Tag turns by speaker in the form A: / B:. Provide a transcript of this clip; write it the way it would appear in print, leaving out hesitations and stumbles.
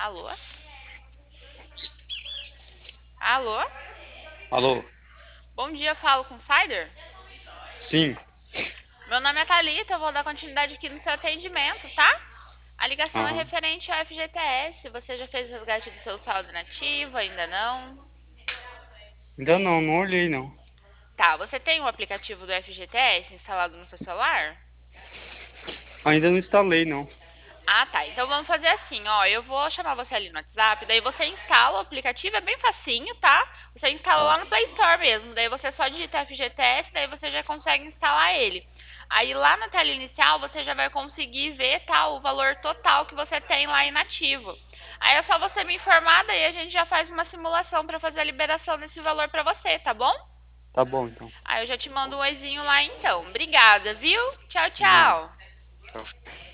A: Alô? Alô?
B: Alô?
A: Bom dia, falo com o Sider?
B: Sim.
A: Meu nome é Thalita, eu vou dar continuidade aqui no seu atendimento, tá? A ligação é
B: Aham.
A: referente ao FGTS. Você já fez o resgate do seu saldo nativo? Ainda não?
B: Ainda não olhei não.
A: Tá, você tem o aplicativo do FGTS instalado no seu celular?
B: Ainda não instalei não.
A: Ah, tá. Então vamos fazer assim, ó. Eu vou chamar você ali no WhatsApp, daí você instala o aplicativo, é bem facinho, tá? Você instala
B: Tá.
A: lá no Play Store mesmo, daí você só digita FGTS, daí você já consegue instalar ele. Aí lá na tela inicial você já vai conseguir ver, tá, o valor total que você tem lá inativo. Aí é só você me informar, daí a gente já faz uma simulação para fazer a liberação desse valor para você, tá bom?
B: Tá bom então.
A: Aí eu já te mando um oizinho lá então. Obrigada, viu? Tchau,
B: Nada.
A: tchau.
B: Tchau.